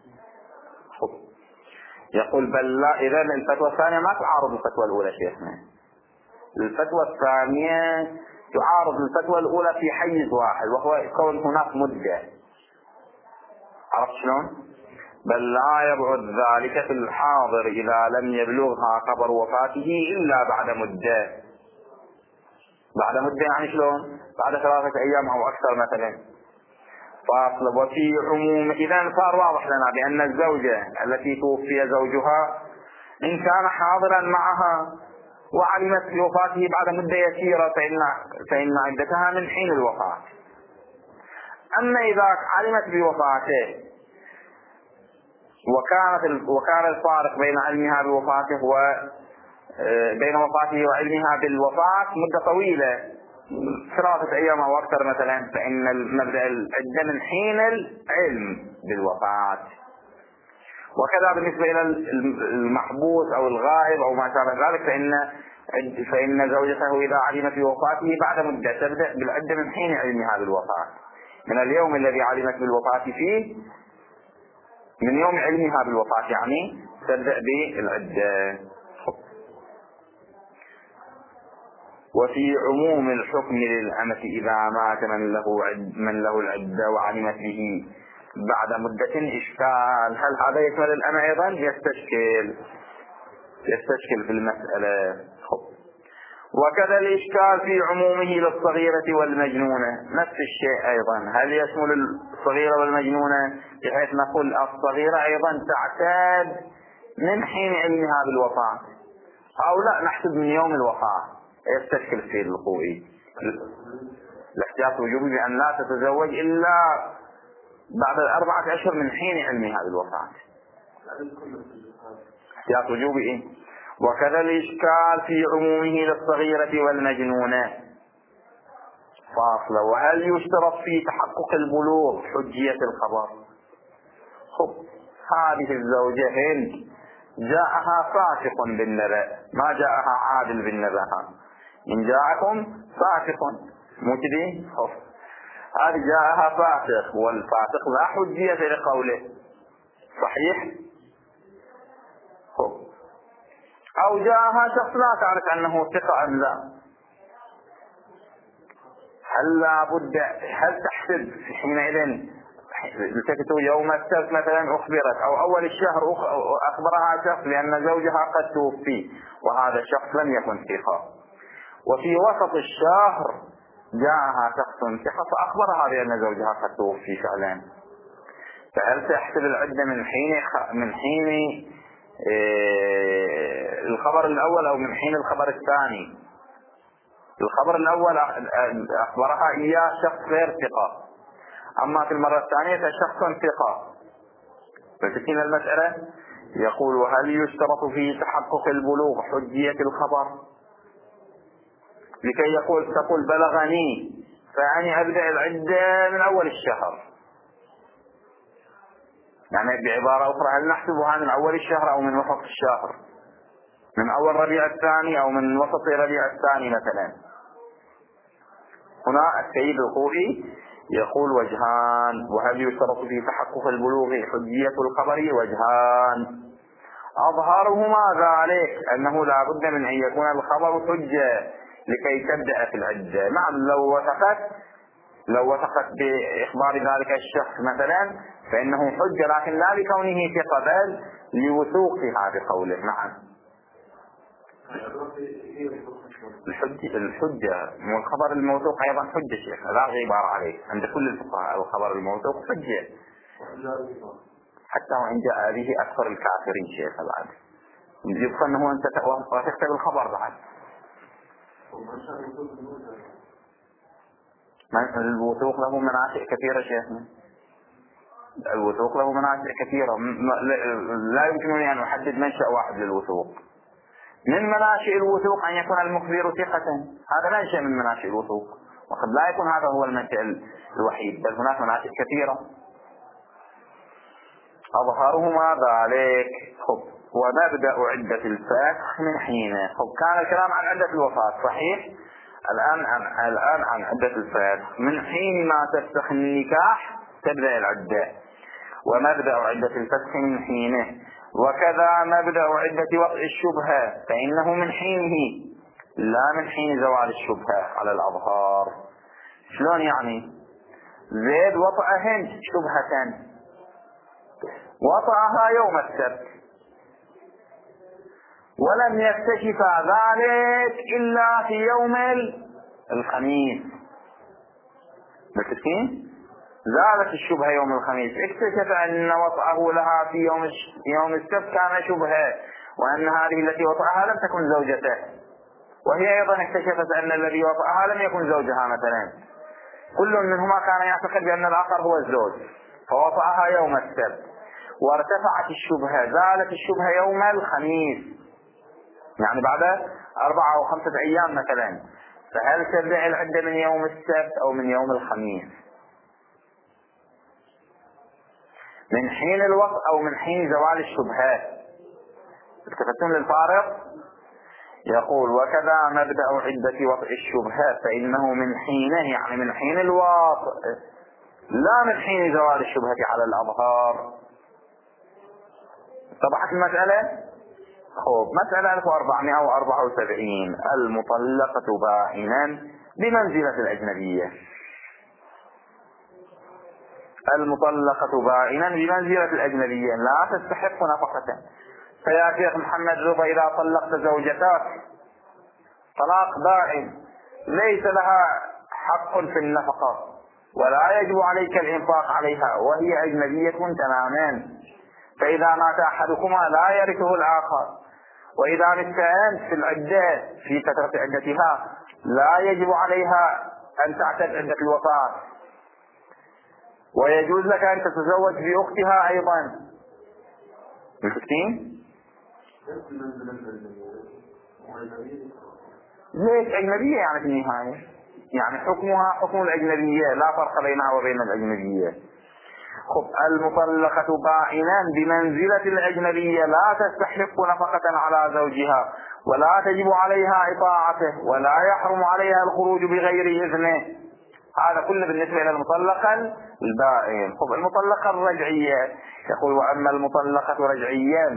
يقول بل لا، إذا الفتوى الثانية ما تعارض الفتوى الأولى شيخنا. الفتوى الثانية تعارض الفتوى الأولى في حيز واحد، وهو كون هناك مدة. عرفت شلون؟ بل لا يبعد ذلك في الحاضر إذا لم يبلغها خبر وفاته إلا بعد مدة. بعد مدة يعني شلون؟ بعد 3 أيام أو أكثر مثلا. فاصل. وفي عموم، إذا صار واضح لنا بأن الزوجة التي توفي زوجها إن كان حاضرا معها وعلمت بوفاته بعد مدة يسيرة فإن عدتها من حين الوفاة. أما إذا علمت بوفاته وكان الفارق بين علمها بوفاته بين وفاته وعلمها بالوفاة مدة طويلة 3 أيام أو أكثر مثلا، فإن المبدأ العدة من حين العلم بالوفاة. وكذا بالنسبة إلى المحبوس أو الغائب أو ما شابه ذلك، فإن زوجته إذا علمت بوفاته بعد مدة تبدأ بالعدة من حين علمها بالوفاة، من اليوم الذي علمت بالوفاة فيه، من يوم علمها بالوفاة يعني تبدأ بالعدة. وفي عموم الحكم للأمة إذا مات من له العدة وعلمت به بعد مدة إشكال. هل هذا يشمل الأمة أيضا؟ يستشكل في المسألة. وكذا الإشكال في عمومه للصغيرة والمجنونة، نفس الشيء أيضا. هل يشمل الصغيرة والمجنونة بحيث نقول الصغيرة أيضا تعتاد من حين علمها بالوفاة، أو لا نحسب من يوم الوفاة؟ يستشكل في الوقوع الاحتياط وجوبي بأن لا تتزوج إلا بعد 4 أشهر من حين علمها بالوفاة. احتياط وجوبي. وكذا الإشكال في عمومه للصغيرة والمجنونة فاصلة. وهل يشترط في تحقق البلوغ حجية الخبر؟ هذه الزوجة هند جاءها فاسق بالنبأ، ما جاءها عادل بالنبأ. إن جاءكم فاسق مو كذي، هذه جاءها فاسق، والفاسق لا حجية لقوله، صحيح؟ أو جاءها شخص لا تعرف أنه ثقة أم لا. هل تحسب حينئذ التفتوا يوم السبت مثلا أخبرت، أو أول الشهر أخبرها شخص لأن زوجها قد توفي وهذا الشخص لم يكن ثقة، وفي وسط الشهر جاءها شخص ثقة فأخبرها بأن زوجها قد توفي فعلا، فهل تحسب العدة من حين الخبر الأول أو من حين الخبر الثاني؟ الخبر الأول أخبرها إياه شخص غير ثقة، أما في المرة الثانية فشخص ثقة. فتكين المسألة. يقول وهل يشترط في تحقق البلوغ حجية الخبر لكي تقول بلغني فأني أبدأ العدة من أول الشهر؟ يعني بعبارة أخرى هل نحسبها من أول الشهر أو من وسط الشهر، من أول ربيع الثاني أو من وسط ربيع الثاني مثلا؟ هنا السيد الخوئي يقول وجهان. وهل يشترط في تحقق البلوغ حجية الخبر؟ وجهان، أظهرهما ذلك أنه لا بد من أن يكون الخبر حجة لكي تبدأ في العدة. نعم لو وثقت بإخبار ذلك الشخص مثلا فإنه حجة، لكن لا لكونه ثقة بل لوثوقها بقوله. نعم الحجة والخبر الموثوق أيضا حجة شيخ، لا غبار عليه عند كل الفقهاء. الخبر الموثوق حجة حتى وإن جاء به أكثر الكافرين شيخ. بعد يبقى أنه أنت وتكتب الخبر بعد. الوثوق له مناشئ كثيرة شيخنا، الوثوق له مناشئ كثيرة، لا يمكنني أن أحدد منشأ واحد للوثوق. من مناشئ الوثوق أن يكون المخبر ثقة، هذا منشأ من مناشئ الوثوق، وقد لا يكون هذا هو المنشأ الوحيد، بل هناك مناشئ كثيرة. أظهرهما ذلك. ونبدأ عدة الفسخ من حينه. كان الكلام عن عدة الوفاة صحيح، الآن عن عدة الفسخ. من حين ما تفسخ النكاح تبدأ العدة. ومبدأ عدة الفسخ من حينه. وكذا مبدأ عدة وطئ الشبهة فإنه من حينه لا من حين زوال الشبهة على الأظهار. شلون يعني؟ زيد وطأ هند شبهة، وطأها يوم السبت ولم يكتشف ذلك إلا في يوم الخميس. متفقين؟ زالت الشبهة يوم الخميس، اكتشف أن وطأه لها في يوم السبت كان شبهة، وأن هذه التي وطأها لم تكن زوجته، وهي أيضا اكتشفت أن الذي وطأها لم يكن زوجها مثلا. كل منهما كان يعتقد بأن الآخر هو الزوج، فوطأها يوم السبت وارتفعت الشبهة. زالت الشبهة يوم الخميس، يعني بعد 4 أو 5 أيام مثلا. فهل تبدأ العدة من يوم السبت أو من يوم الخميس؟ من حين الوطء أو من حين زوال الشبهات. التفتون للفارق. يقول وكذا مبدأ عدة وطء الشبهات فإنه من حينه، يعني من حين الوطء لا من حين زوال الشبهة على الأظهار. طبعا المسألة مسألة 1474. المطلقة بائنا بمنزلة الأجنبية. المطلقة بائنا بمنزلة الأجنبية لا تستحق نفقة. فيا شيخ محمد رضا إذا طلقت زوجتك طلاق بائن ليس لها حق في النفقة ولا يجب عليك الإنفاق عليها وهي أجنبية تماما. فإذا مات أحدكما لا يرثه الآخر، وإذا مت أنت في العدة في فترة عدتها لا يجب عليها أن تعتد عدة الوفاة، ويجوز لك أن تتزوج بأختها أيضا. مفهوم؟ ليش أجنبية يعني في النهاية؟ يعني حكمها حكم الأجنبية، لا فرق بينها وبين الأجنبية. المطلقة بائنا بمنزلة الأجنبية لا تستحق نفقة على زوجها ولا تجب عليها إطاعته ولا يحرم عليها الخروج بغير إذنه. هذا كله بالنسبة إلى المطلقة البائن. المطلقة الرجعية يقول وأما المطلقة رجعيا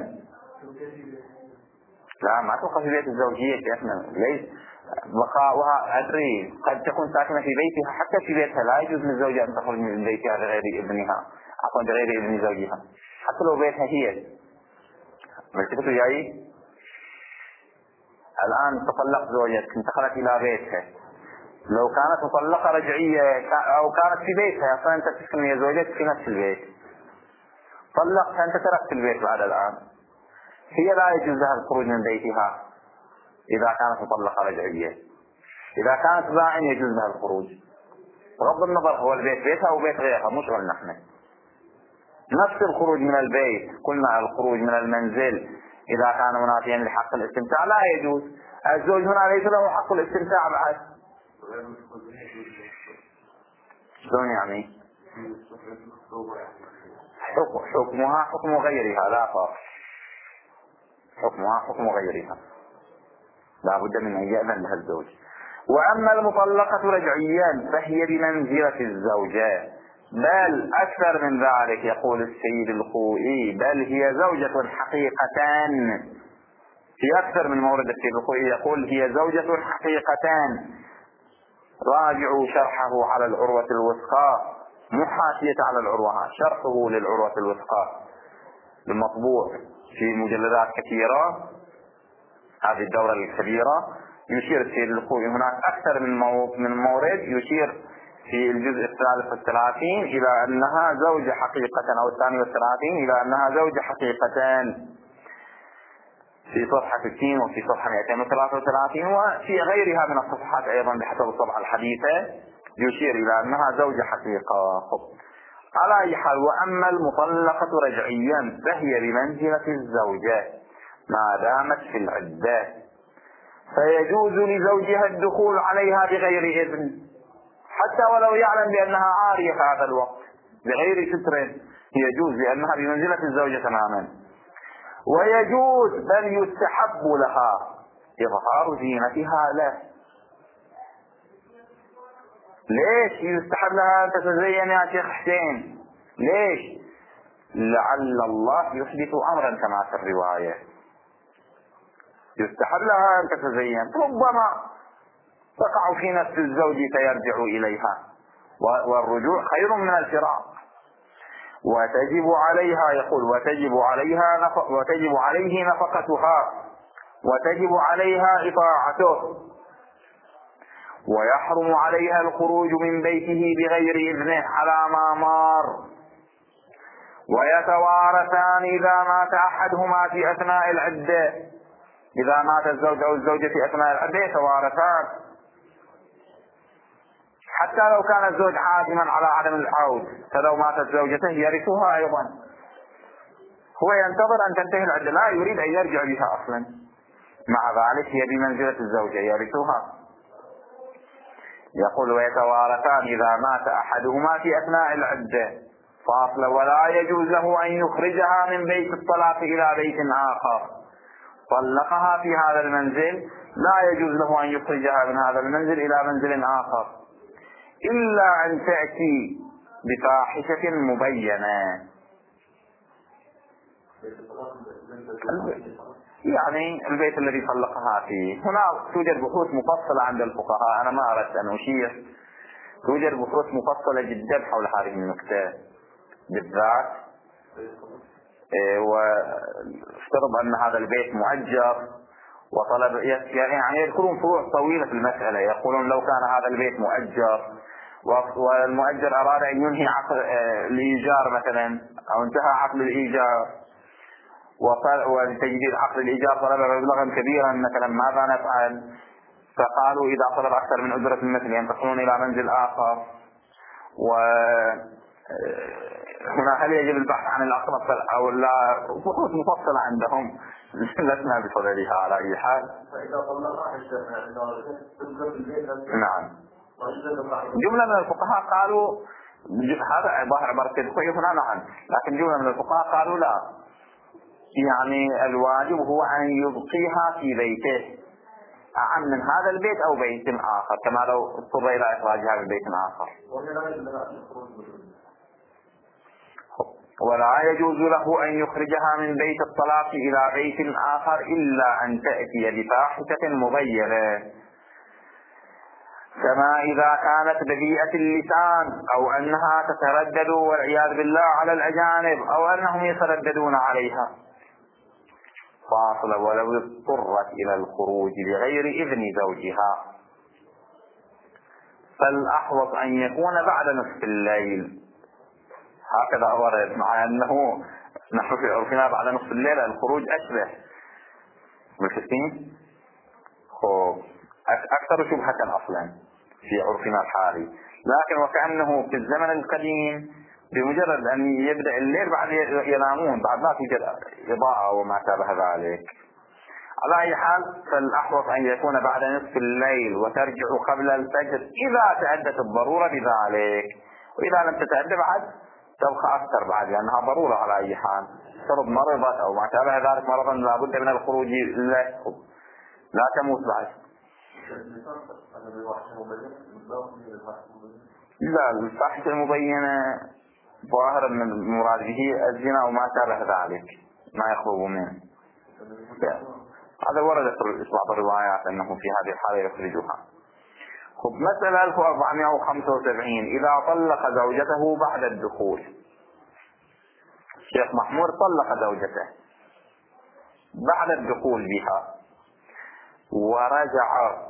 لا ما تبقى في بيت الزوجية شيخنا. ليش؟ بقاؤها أدري قد تكون ساكنة في بيتها، حتى في بيتها لا يجوز للزوجة أن تخرج من بيتها بغير ابنها، عفوا بغير ابن زوجها، حتى لو بيتها هي. ملتفتوا جاي الآن تطلق زوجتك انتقلت إلى بيتها، لو كانت مطلقة رجعية أو كانت في بيتها فأنت تسكن يا زوجتك في نفس البيت، طلقت أنت تركت البيت بعد الآن، هي لا يجوز لها الخروج من بيتها إذا كانت مطلقة رجعية. إذا كانت بائن يجوز لها الخروج بغض النظر هو البيت بيتها أو بيت غيرها، مش غير نحن. نفس الخروج من البيت، قلنا الخروج من المنزل إذا كان منافيا لحق الاستمتاع لا يجوز. الزوج هنا ليس له حق الاستمتاع بعد. شلون يعني؟ حكمها حكم غيرها لا فرق، حكمها حكم غيرها لا بد من أن يأذن لها الزوج. وأما المطلقة رجعيا فهي بمنزلة الزوجة، بل أكثر من ذلك. يقول السيد الخوئي بل هي زوجة حقيقة، في أكثر من مورد. السيد الخوئي يقول هي زوجة حقيقة. راجعوا شرحه على العروة الوثقى، محاشية على العروة، شرحه للعروة الوثقى المطبوع في مجلدات كثيرة هذه الدورة الكبيرة يشير السيد الخوئي هناك أكثر من مورد يشير في الجزء 33 إلى أنها زوجة حقيقة، أو 32 إلى أنها زوجة حقيقة في صفحة 60 وفي صفحة 233 وفي غيرها من الصفحات أيضا بحسب الطبعة الحديثة يشير إلى أنها زوجة حقيقة. على أي حال، وأما المطلقة رجعيا فهي بمنزلة الزوجة ما دامت في العدة، فيجوز لزوجها الدخول عليها بغير إذن حتى ولو يعلم بأنها عارية في هذا الوقت بغير ستر، يجوز لأنها بمنزلة الزوجة تماما. ويجوز بل يستحب لها إظهار زينتها له. ليش يستحب لها أن تتزين يا شيخ حسين؟ ليش؟ لعل الله يحدث أمرا كما في الرواية. يستحب لها أن تتزين، ربما تقع في نفس الزوج فيرجع إليها، والرجوع خير من الفراق. وتجب عليها، يقول وتجب عليه نفقتها، وتجب عليها إطاعته، ويحرم عليها الخروج من بيته بغير إذنه على ما مار. ويتوارثان إذا مات أحدهما في أثناء العدة. إذا مات الزوج أو الزوجة في أثناء العدة يتوارثان، حتى لو كان الزوج عازما على عدم العود، فلو ماتت زوجته يرثها أيضا. هو ينتظر أن تنتهي العدة، لا يريد أن يرجع بها أصلا، مع ذلك هي بمنزلة الزوجة يرثها. يقول ويتوارثان إذا مات أحدهما في أثناء العدة فاصل، ولا يجوز له أن يخرجها من بيت الطلاق إلى بيت آخر. طلقها في هذا المنزل، لا يجوز له أن يخرجها من هذا المنزل إلى منزل آخر إلا أن تأتي بفاحشة مبينة. يعني البيت الذي طلقها فيه. هنا توجد بحوث مفصلة عند الفقهاء، أنا ما أردت أن أشير، توجد بحوث مفصلة جدا حول هذه النقطة بالذات. وافترض أن هذا البيت مؤجر وطلب، يعني يذكرون فروع طويلة في المسألة. يقولون لو كان هذا البيت مؤجر والمؤجر أراد أن ينهي عقد الإيجار مثلا، أو انتهى عقد الإيجار وتجديد عقد الإيجار طلب مبلغا كبيرا مثلا، ماذا نفعل؟ فقالوا إذا طلب أكثر من أجرة المثل ينتقلون إلى منزل آخر. وهنا هل يجب البحث عن الأقرب أو لا؟ بحوث مفصلة عندهم لسنا بصددها على أي حال. نعم، جملة من الفقهاء قالوا هذا ظاهر عبارة الخوئي هنا، نعم، لكن جملة من الفقهاء قالوا لا، يعني الواجب هو أن يبقيها في بيته أعم من هذا البيت أو بيت آخر، كما لو اضطر إلى إخراجها من بيت آخر. ولا يجوز له أن يخرجها من بيت الطلاق إلى بيت آخر إلا أن تأتي بفاحشة مبينة، كما إذا كانت بذيئة اللسان، أو أنها تتردد والعياذ بالله على الأجانب، أو أنهم يترددون عليها. فاصل ولو اضطرت إلى الخروج بغير إذن زوجها، فالأحوط أن يكون بعد نصف الليل. هكذا ورد، مع أنه نحن في عرفنا بعد نصف الليل الخروج أشبه بالفتين أكثر شبهة أصلا في عرفنا الحالي. لكن وكأنه في الزمن القديم بمجرد أن يبدأ الليل بعد ينامون، بعد ما توجد إضاءة وما شابه ذلك. على أي حال، فالأحوط أن يكون بعد نصف الليل وترجع قبل الفجر إذا تأدت الضرورة بذلك، وإذا لم تتأدى بعد تبقى أكثر بعد، لأنها ضرورة على أي حال. فرض مرضت أو ما شابه ذلك مرضا لا بد من الخروج له، لا تموت بعد. لا، الفاحشة المبينة ظاهرا من المراد به الزنا وما شابه ذلك ما يخرج منه. هذا ورد في بعض الروايات أنه في هذه الحالة يخرجها. مسألة 1475 إذا طلق زوجته بعد الدخول. الشيخ محمود طلق زوجته بعد الدخول بها، ورجع.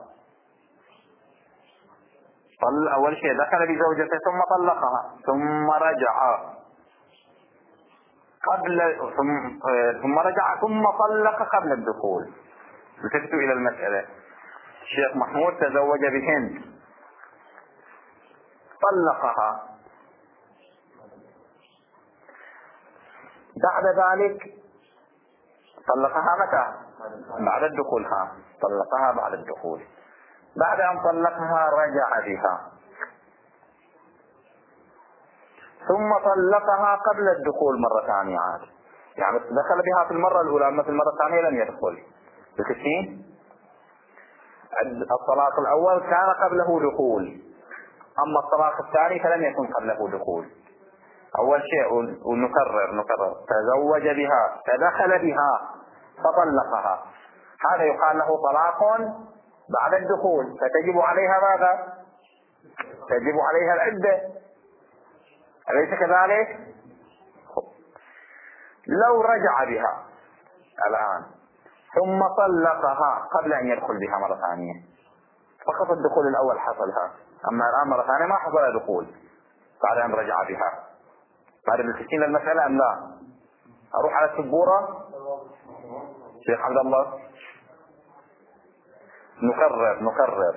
أول شيء دخل بزوجته ثم طلقها ثم رجع ثم رجع ثم طلق قبل الدخول. التفتوا إلى المسألة. الشيخ محمود تزوج بهند، طلقها، بعد ذلك طلقها متى؟ بعد الدخول. طلقها بعد الدخول. بعد أن طلقها رجع بها ثم طلقها قبل الدخول مرة ثانية عاد. يعني دخل بها في المرة الأولى، أما في المرة الثانية لم يدخل. بكثين الطلاق الأول كان قبله دخول، أما الطلاق الثاني فلم يكن قبله دخول. أول شيء ونكرر تزوج بها فدخل بها فطلقها، هذا يقال له طلاق بعد الدخول، فتجب عليها ماذا؟ تجب عليها العدة، أليس كذلك؟ لو رجع بها الآن ثم طلقها قبل أن يدخل بها مرة ثانية، فقط الدخول الأول حصلها، أما الآن مرة ثانية ما حصل دخول بعد أن رجع بها. بعد التسكين المسألة أم لا؟ أروح على السبورة شيخ عبد الله. نكرر.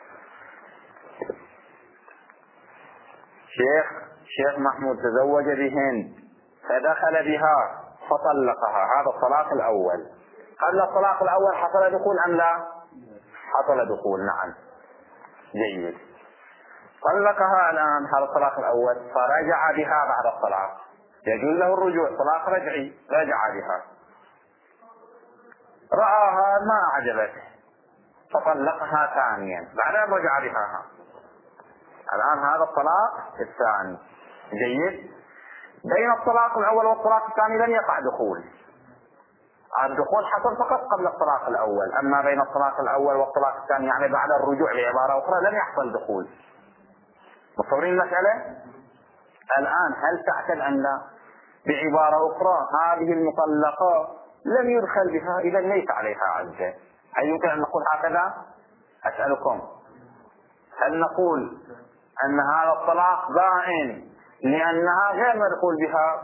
شيخ محمود تزوج بهند فدخل بها فطلقها، هذا الطلاق الأول. قبل الطلاق الأول حصل دخول أم لا؟ حصل دخول، نعم، جيد. طلقها الآن، هذا الطلاق الأول، فرجع بها بعد الطلاق، يجوز له الرجوع، طلاق رجعي، رجع بها، رآها ما عجبته فطلقها ثانيا بعد أن رجع بها. الآن هذا الطلاق الثاني، جيد. بين الطلاق الأول والطلاق الثاني لم يقع دخول، الدخول حصل فقط قبل الطلاق الأول، أما بين الطلاق الأول والطلاق الثاني يعني بعد الرجوع بعبارة أخرى لم يحصل دخول. متصورين المسألة؟ الآن هل تعتد أن بعبارة أخرى هذه المطلقة لم يدخل بها، إذا ليس عليها عدة؟ هل يمكن أن نقول هكذا؟ أسألكم، هل نقول أن هذا الطلاق بائن لأنها غير مدخول بها؟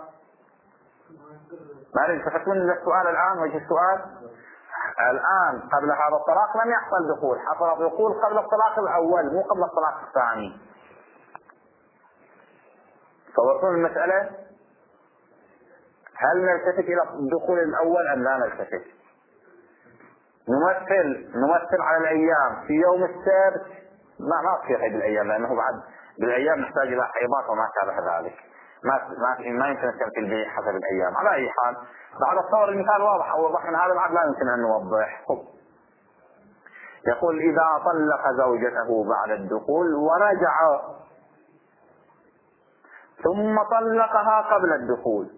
ما تفتون للسؤال الآن؟ وجه السؤال الآن قبل هذا الطلاق لم يحصل دخول، حصل دخول قبل الطلاق الأول مو قبل الطلاق الثاني. صورتون المسألة؟ هل نلتفت إلى الدخول الأول أم لا نلتفت؟ نمثل على الأيام في يوم السبت، ما تصير هذه الأيام، لأنه بعد بالأيام نحتاج إلى حيضات وما شابه ذلك، ما يمكن التمثيل به حسب الأيام. على أي حال بعد الصور المثال واضح، أوضح من هذا بعد لا يمكن أن نوضح. يقول إذا طلق زوجته بعد الدخول ورجع ثم طلقها قبل الدخول،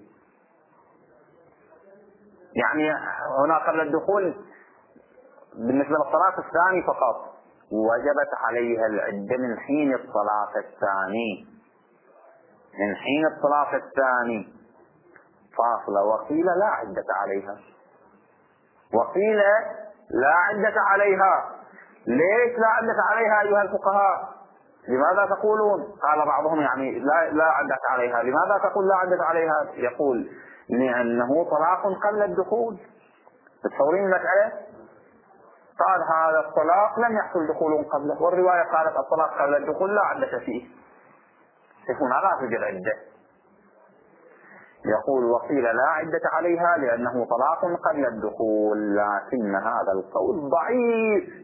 يعني هنا قبل الدخول بالنسبة للطلاق الثاني فقط، وجبت عليها العدة من حين الطلاق الثاني، من حين الطلاق الثاني فاصلة. وقيل لا عدة عليها، وقيل لا عدة عليها. ليش لا عدة عليها أيها الفقهاء؟ لماذا تقولون؟ قال بعضهم يعني لا عدة عليها. لماذا تقول لا عدة عليها؟ يقول لأنه طلاق قبل الدخول. تتصورين المسألة؟ قال هذا الطلاق لم يحصل دخول قبله، والرواية قالت الطلاق قبل الدخول لا عدة فيه، يكون لا توجد عدة. يقول وقيل لا عدة عليها لأنه طلاق قبل الدخول، لكن هذا القول ضعيف.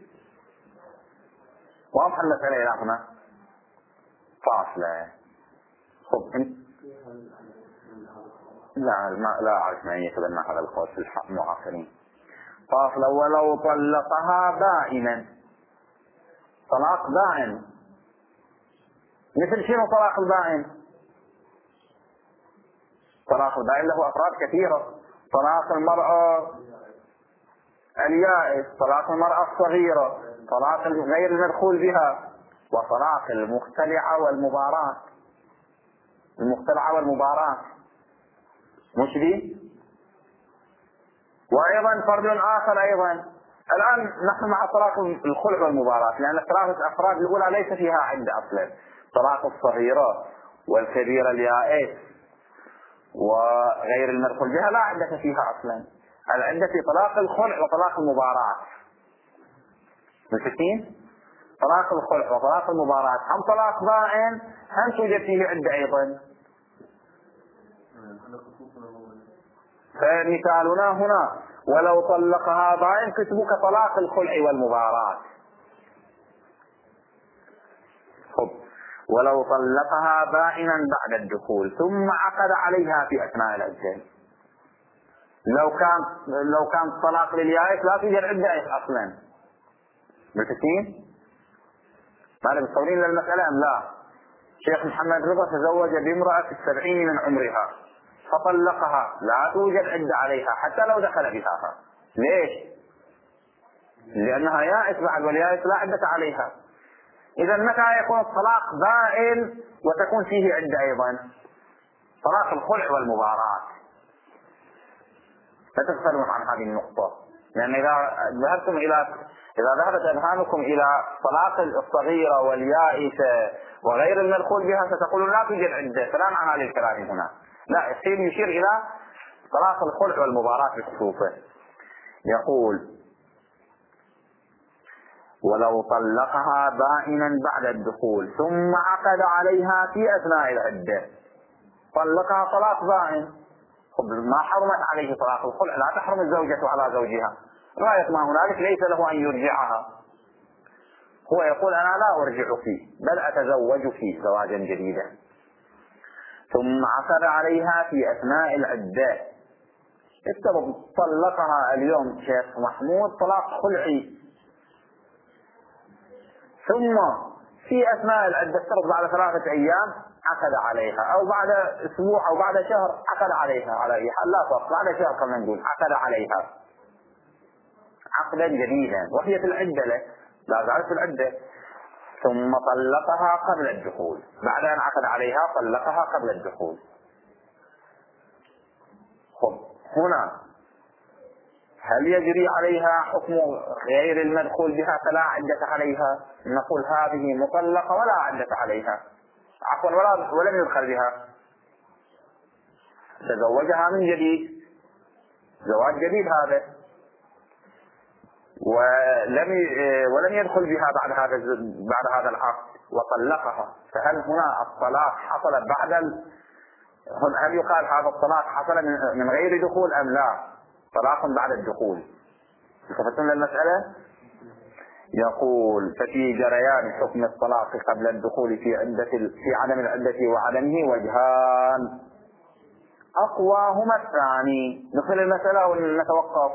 واضح المسألة إلى هنا؟ فاصلة. لا أعرف من يتبنى هذا القول في المعاصرين. فاصلة. ولو طلقها بائنا، طلاق بائن، مثل شنو طلاق البائن؟ طلاق البائن له أفراد كثيرة: طلاق المرأة اليائس، طلاق المرأة الصغيرة، طلاق غير المدخول بها، وطلاق المختلعة والمباراة. المختلعة والمباراة مش دي؟ وأيضا فرد آخر أيضا الآن نحن مع طلاق الخلع والمباراة، لأن ثلاثة أفراد الأولى ليس فيها عدة أصلا، طلاق الصغيرة والكبيرة اليائس وغير المدخول بها لا عدة فيها أصلا. العدة في طلاق الخلع وطلاق المباراة. متفقين؟ طلاق الخلع وطلاق المباراة هم طلاق بائن هم توجد فيه عدة أيضا. فمثالنا هنا ولو طلقها بائن كتبوا كطلاق الخلع والمباراة. ولو طلقها بائنا بعد الدخول ثم عقد عليها في أثناء العدة. لو كان طلاق لليائس لا توجد عدة أصلا. متفقين؟ ماذا متصورين للمسألة أم لا؟ شيخ محمد رضا تزوج بامرأة في 70 من عمرها فطلقها، لا توجد عدة عليها حتى لو دخل بها. ليش؟ لأنها يائس بعد، واليائس لا عدة عليها. إذا متى يكون الطلاق بائن وتكون فيه عدة أيضا؟ طلاق الخلع والمباراة. لا تغفلون عن هذه النقطة، لأن إذا ذهبت أذهانكم إلى طلاق الصغيرة واليائسة وغير المدخول بها ستقولون لا توجد عدة، فلا معنى للكلام هنا. لا، يشير إلى طلاق الخلع والمباراة بخصوصه. يقول ولو طلقها بائنا بعد الدخول ثم عقد عليها في أثناء العدة، طلقها طلاق بائن، ما حرمت عليه طلاق الخلع، لا تحرم الزوجة على زوجها. غاية ما هنالك ليس له أن يرجعها، هو يقول أنا لا أرجع فيه بل أتزوج فيه زواجا جديدا. ثم عقد عليها في أثناء العدة، افترض طلقها اليوم شيخ محمود طلاق خلعي، ثم في أثناء العدة افترض بعد 3 أيام عقد عليها، أو بعد أسبوع أو بعد شهر عقد عليها، على أي حال لا فرق، بعد شهر كما نقول عقد عليها عقدا جديدا وهي في العدة لا زالت في العدة، ثم طلقها قبل الدخول. بعد أن عقد عليها طلقها قبل الدخول. هنا هل يجري عليها حكم غير المدخول بها فلا عدة عليها؟ نقول هذه مطلقة ولا عدة عليها، عفوا ولم يدخل بها، تزوجها من جديد، زواج جديد هذا، ولم يدخل بها بعد هذا العقد وطلقها. فهل هنا الطلاق حصل هل يقال هذا الطلاق حصل من غير دخول أم لا؟ طلاق بعد الدخول. التفتون للمسألة؟ يقول ففي جريان حكم الطلاق قبل الدخول في عدم العدة وعدمه وجهان، أقواهما الثاني. ندخل المسألة ونتوقف.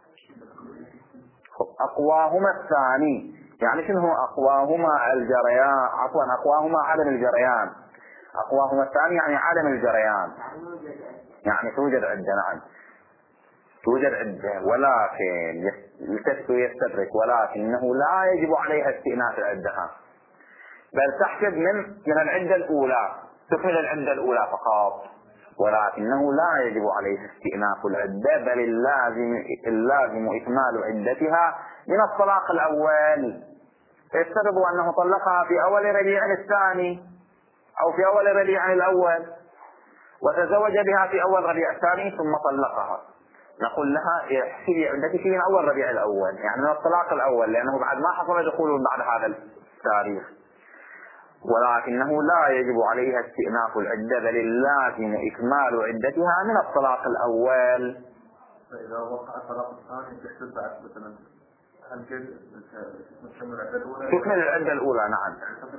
أقواهما الثاني يعني شنو هو أقواهما؟ الجريان، عفوا أقواهما عدم الجريان. أقواهما الثاني يعني عدم الجريان، يعني توجد عدة. نعم توجد عدة، ولكن يستدرك ولكنه لا يجب عليها استئناف العدة، بل تحسب من العدة الأولى، تكمل العدة الأولى فقط، ولكنه لا يجب عليها استئناف العدة، بل اللازم إكمال عدتها من الطلاق الأول. يفترض أنه طلقها في أول ربيع الثاني أو في أول ربيع الأول وتزوج بها في أول ربيع الثاني ثم طلقها، نقول لها احسبي عدتك من أول ربيع الأول، يعني من الطلاق الأول، لأنه بعد ما حصل دخول بعد هذا التاريخ، ولكنه لا يجب عليها استئناف العدة، بل اللازم إكمال عدتها من الطلاق الأول. فإذا وقع الطلاق الثاني تحسب بعد مثلا هل تكمل العدة الأولى؟ تكمل العدة الأولى. نعم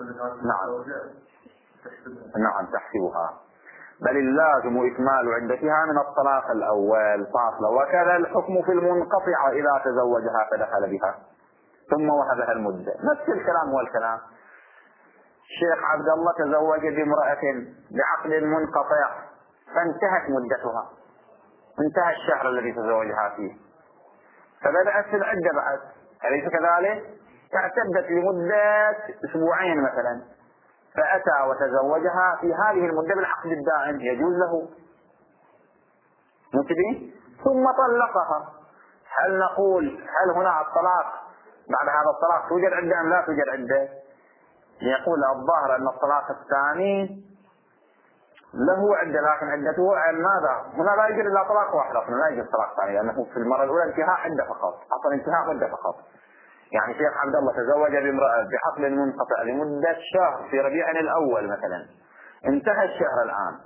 نعم تحسبها، بل اللازم إكمال عدتها من الطلاق الأول فاصلة. وكذا الحكم في المنقطعة إذا تزوجها فدخل بها ثم وهبها المدة، نفس الكلام هو الكلام. الشيخ عبد الله تزوج بامرأة بعقد منقطع فانتهت مدتها، انتهى الشهر الذي تزوجها فيه، فبدأت في العدة بعد، أليس كذلك؟ اعتدت لمدة 2 أسبوع مثلا، فأتى وتزوجها في هذه المدة بالعقد الدائم، يجوز له. متبين؟ ثم طلقها. هل نقول هل هنا الطلاق بعد هذا الطلاق توجد عدة أم لا توجد عدة؟ يقول الظاهر أن الطلاق الثاني له عدة، لكن عدته ماذا؟ هنا لا يوجد إلا طلاق واحد أصلا، لا يوجد طلاق ثاني، لأنه في المرة الأولى انتهاء عدة فقط، حصل انتهاء مدة فقط. يعني شيخ عبد الله تزوج بامرأة بحقل منقطع لمدة شهر في ربيع الأول مثلا، انتهى الشهر الآن،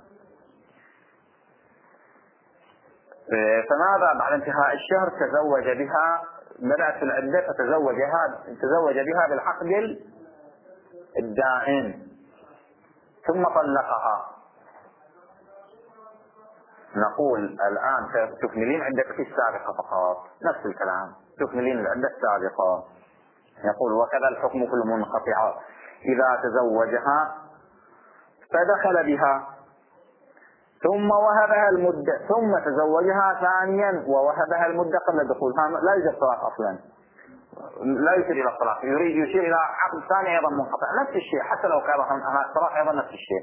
فماذا بعد انتهاء الشهر؟ تزوج بها، بدأت في العدة فتزوج بها بالعقد الدائم ثم طلقها. نقول الآن تكملين عدتك السابقة فقط، نفس الكلام، تكملين العدة السابقة. يقول وكذا الحكم في المنقطعات، إذا تزوجها فدخل بها ثم وهبها المدة ثم تزوجها ثانيا ووهبها المدة قبل الدخول، لا يوجد طلاق أصلا، لا يشير إلى الطلاق، يشير إلى عقد ثاني أيضا منقطع، نفس الشيء حتى لو كان الطلاق أيضا نفس الشيء.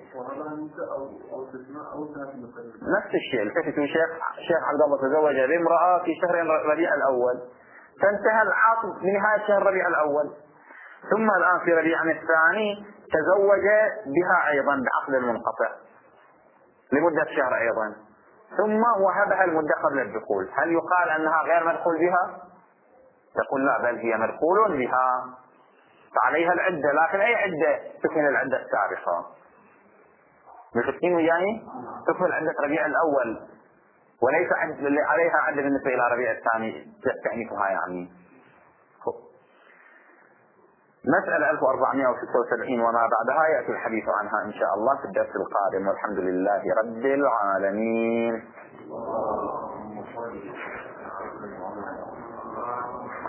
نفس الشيء. التفتوا شيخ عبد الله تزوج بامرأة في شهر ربيع الأول، فانتهى العقد بنهاية شهر ربيع الأول، ثم الآن في ربيع الثاني تزوج بها أيضا بعقد المنقطع لمدة شهر أيضا، ثم وهبها المدة قبل الدخول. هل يقال أنها غير مدخول بها؟ يقول لا، بل هي مدخول بها، فعليها العدة، لكن أي عدة؟ تكمل العدة السابقة. مشكين وياي؟ تكمل عدة ربيع الأول، وليس عليها عدة بالنسبة إلى ربيع الثاني تستأنفها. يعني مسألة 1476 وما بعدها يأتي الحديث عنها إن شاء الله في الدرس القادم، والحمد لله رب العالمين.